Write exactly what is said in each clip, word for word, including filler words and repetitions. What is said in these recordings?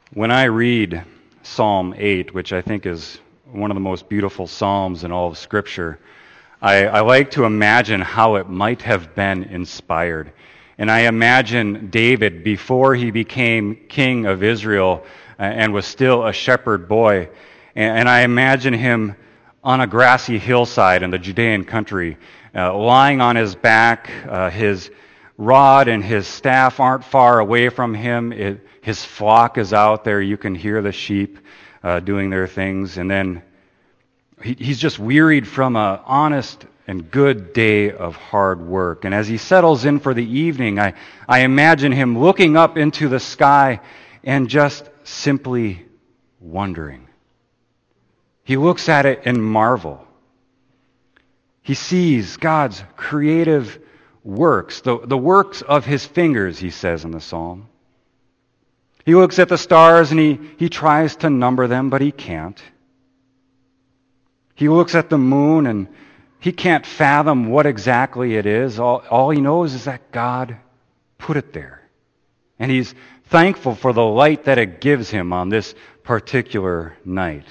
When I read Psalm eight, which I think is one of the most beautiful psalms in all of Scripture, I, I like to imagine how it might have been inspired. And I imagine David, before he became king of Israel uh, and was still a shepherd boy, and, and I imagine him on a grassy hillside in the Judean country, uh, lying on his back, uh, his rod and his staff aren't far away from him. It, his flock is out there. You can hear the sheep uh, doing their things. And then he, he's just wearied from an honest and good day of hard work. And as he settles in for the evening, I, I imagine him looking up into the sky and just simply wondering. He looks at it and marvel. He sees God's creative works, the, the works of his fingers, he says in the psalm. He looks at the stars and he, he tries to number them, but he can't. He looks at the moon and he can't fathom what exactly it is. All, all he knows is that God put it there. And he's thankful for the light that it gives him on this particular night.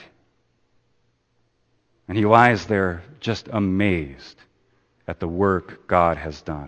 And he lies there just amazed at the work God has done.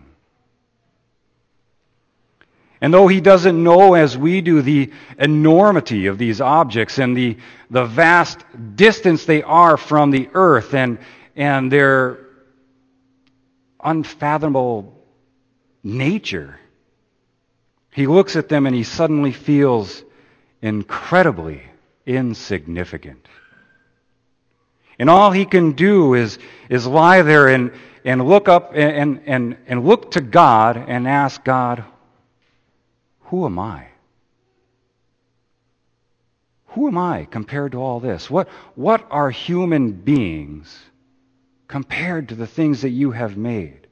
And though he doesn't know, as we do, the enormity of these objects and the, the vast distance they are from the earth and, and their unfathomable nature, he looks at them and he suddenly feels incredibly insignificant. And all he can do is, is lie there and, and look up and, and, and look to God and ask God, who am I? Who am I compared to all this? What, what are human beings compared to the things that you have made?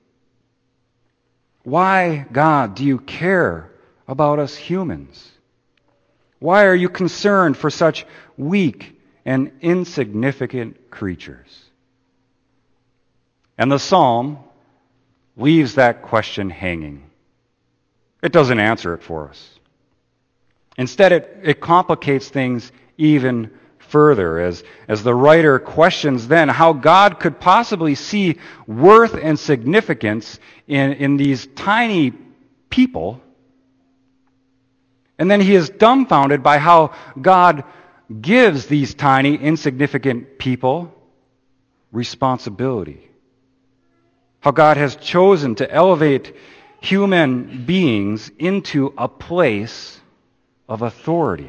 Why, God, do you care about us humans? Why are you concerned for such weak and insignificant creatures? And the psalm leaves that question hanging. It doesn't answer it for us. Instead, it, it complicates things even further as, as the writer questions then how God could possibly see worth and significance in, in these tiny people. And then he is dumbfounded by how God gives these tiny, insignificant people responsibility. How God has chosen to elevate human beings into a place of authority.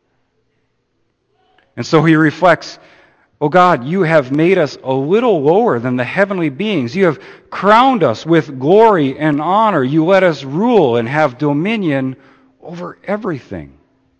And so he reflects, oh God, you have made us a little lower than the heavenly beings. You have crowned us with glory and honor. You let us rule and have dominion over everything.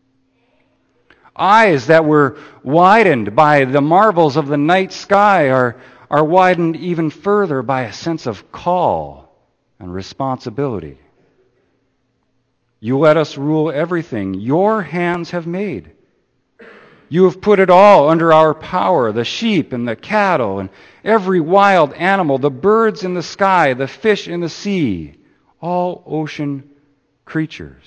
Eyes that were widened by the marvels of the night sky are, are widened even further by a sense of call and responsibility. You let us rule everything your hands have made. You have put it all under our power, the sheep and the cattle and every wild animal, the birds in the sky, the fish in the sea, all ocean creatures.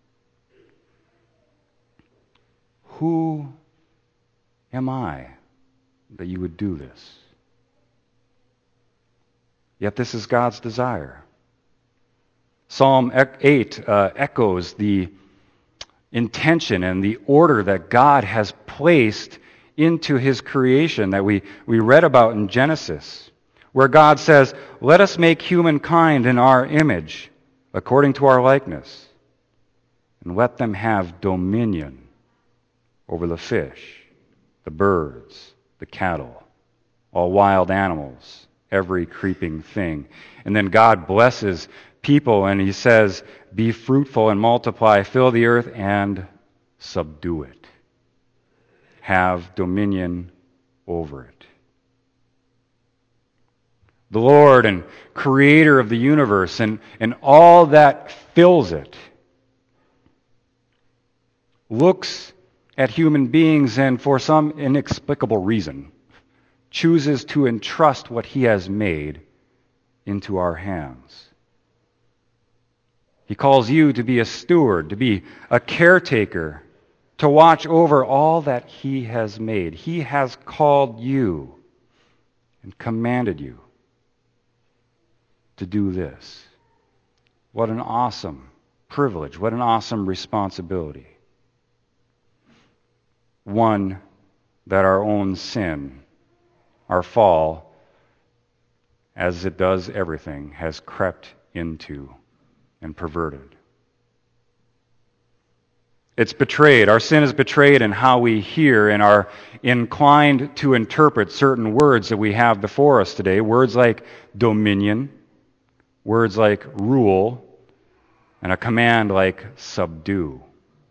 Who am I that you would do this? Yet this is God's desire. Psalm eight uh, echoes the intention and the order that God has placed into his creation that we, we read about in Genesis, where God says, let us make humankind in our image, according to our likeness, and let them have dominion over the fish, the birds, the cattle, all wild animals, every creeping thing. And then God blesses people and he says, be fruitful and multiply, fill the earth and subdue it. Have dominion over it. The Lord and creator of the universe and, and all that fills it looks at human beings and for some inexplicable reason chooses to entrust what he has made into our hands. He calls you to be a steward, to be a caretaker to watch over all that he has made. He has called you and commanded you to do this. What an awesome privilege. What an awesome responsibility. One that our own sin, our fall, as it does everything, has crept into and perverted. It's betrayed. Our sin is betrayed in how we hear and are inclined to interpret certain words that we have before us today. Words like dominion, words like rule, and a command like subdue.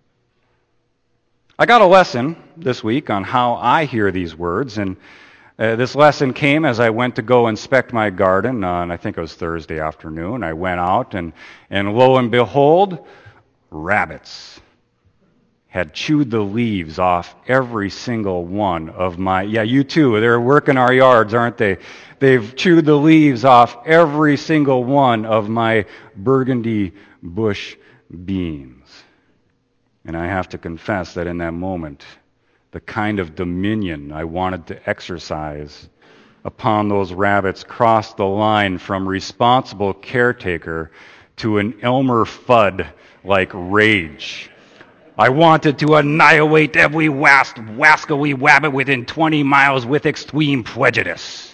I got a lesson this week on how I hear these words, and uh, this lesson came as I went to go inspect my garden on, I think it was Thursday afternoon. I went out, and, and lo and behold, rabbits had chewed the leaves off every single one of my, yeah, you too, they're working our yards, aren't they? They've chewed the leaves off every single one of my burgundy bush beans. And I have to confess that in that moment, the kind of dominion I wanted to exercise upon those rabbits crossed the line from responsible caretaker to an Elmer Fudd-like rage. I wanted to annihilate every wasp, wascally wabbit within twenty miles with extreme prejudice.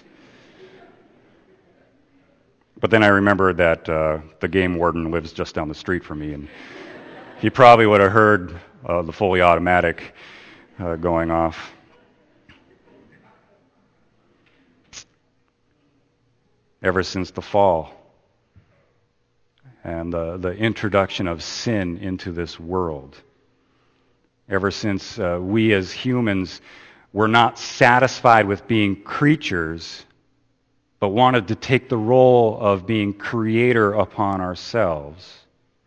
But then I remembered that uh, the game warden lives just down the street from me, and he probably would have heard uh, the fully automatic uh, going off. Ever since the fall and the, the introduction of sin into this world, ever since uh, we as humans were not satisfied with being creatures, but wanted to take the role of being creator upon ourselves,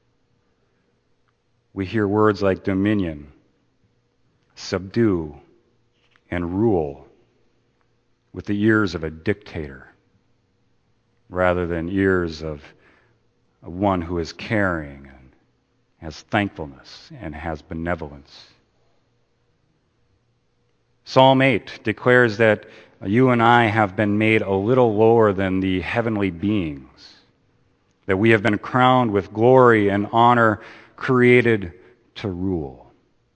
we hear words like dominion, subdue, and rule with the ears of a dictator rather than ears of one who is caring and has thankfulness and has benevolence. Psalm eight declares that you and I have been made a little lower than the heavenly beings, that we have been crowned with glory and honor, created to rule.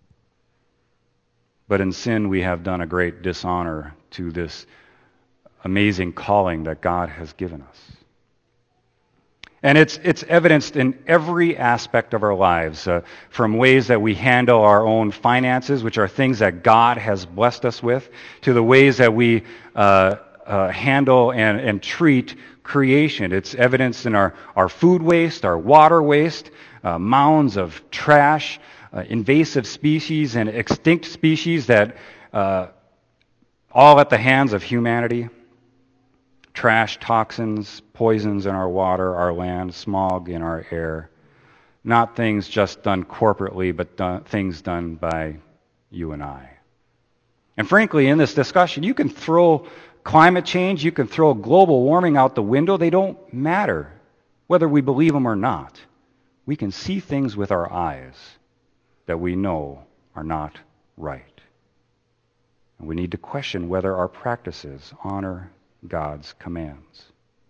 But in sin, we have done a great dishonor to this amazing calling that God has given us. And it's it's evidenced in every aspect of our lives, uh, from ways that we handle our own finances, which are things that God has blessed us with, to the ways that we uh, uh, handle and, and treat creation. It's evidenced in our, our food waste, our water waste, uh, mounds of trash, uh, invasive species and extinct species that uh, all at the hands of humanity. Trash, toxins, poisons in our water, our land, smog in our air. Not things just done corporately, but done, things done by you and I. And frankly, in this discussion, you can throw climate change, you can throw global warming out the window. They don't matter whether we believe them or not. We can see things with our eyes that we know are not right. And we need to question whether our practices honor God's commands.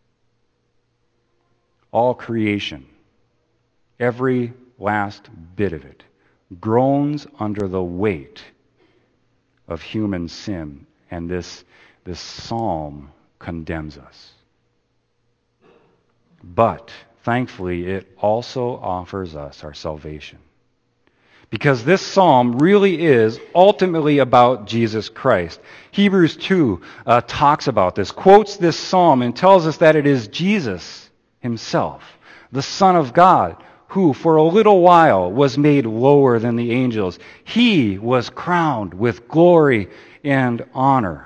All creation, every last bit of it, groans under the weight of human sin, and this, this psalm condemns us. But, thankfully, it also offers us our salvation. Because this psalm really is ultimately about Jesus Christ. Hebrews two uh, talks about this, quotes this psalm, and tells us that it is Jesus himself, the Son of God, who for a little while was made lower than the angels. He was crowned with glory and honor.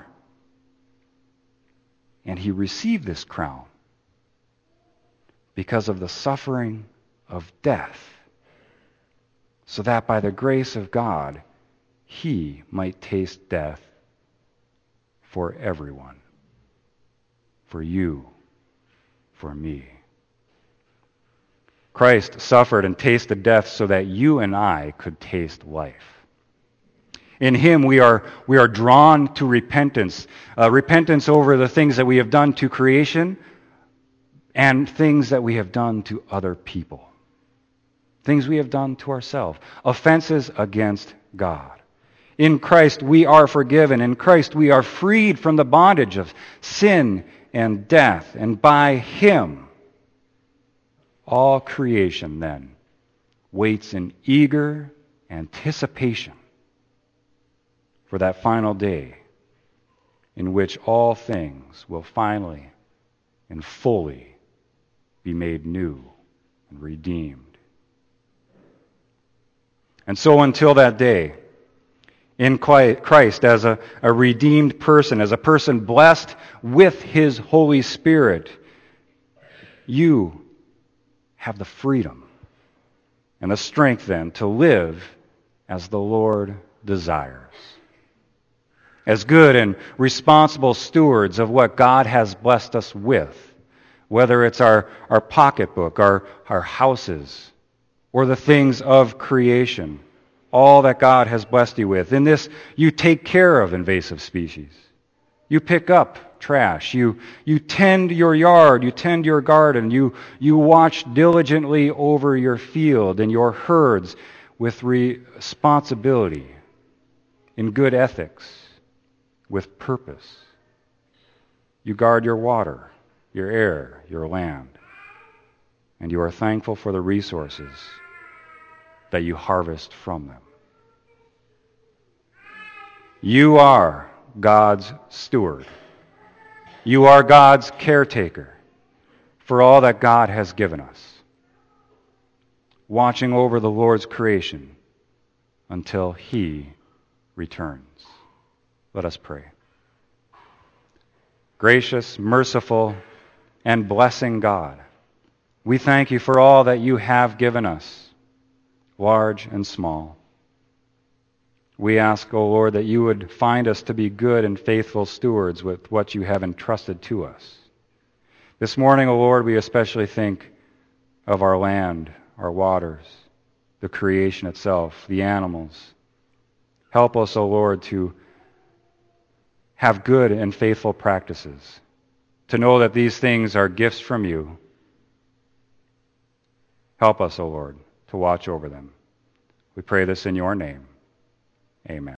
And he received this crown because of the suffering of death, so that by the grace of God, he might taste death for everyone, for you, for me. Christ suffered and tasted death so that you and I could taste life. In him we are, we are drawn to repentance. Uh, repentance over the things that we have done to creation and things that we have done to other people. Things we have done to ourselves. Offenses against God. In Christ we are forgiven. In Christ we are freed from the bondage of sin and death. And by him, all creation then waits in eager anticipation for that final day in which all things will finally and fully be made new and redeemed. And so until that day, in Christ, as a, a redeemed person, as a person blessed with his Holy Spirit, you have the freedom and the strength then to live as the Lord desires. As good and responsible stewards of what God has blessed us with, whether it's our, our pocketbook, our, our houses, or the things of creation, all that God has blessed you with. In this, you take care of invasive species. You pick up trash. You, you tend your yard. You tend your garden. You, you watch diligently over your field and your herds with responsibility, in good ethics, with purpose. You guard your water, your air, your land, and you are thankful for the resources that you harvest from them. You are God's steward. You are God's caretaker for all that God has given us, watching over the Lord's creation until he returns. Let us pray. Gracious, merciful, and blessing God, we thank you for all that you have given us, large and small. We ask, O Lord, that you would find us to be good and faithful stewards with what you have entrusted to us. This morning, O Lord, we especially think of our land, our waters, the creation itself, the animals. Help us, O Lord, to have good and faithful practices, to know that these things are gifts from you. Help us, O Lord, to watch over them. We pray this in your name. Amen.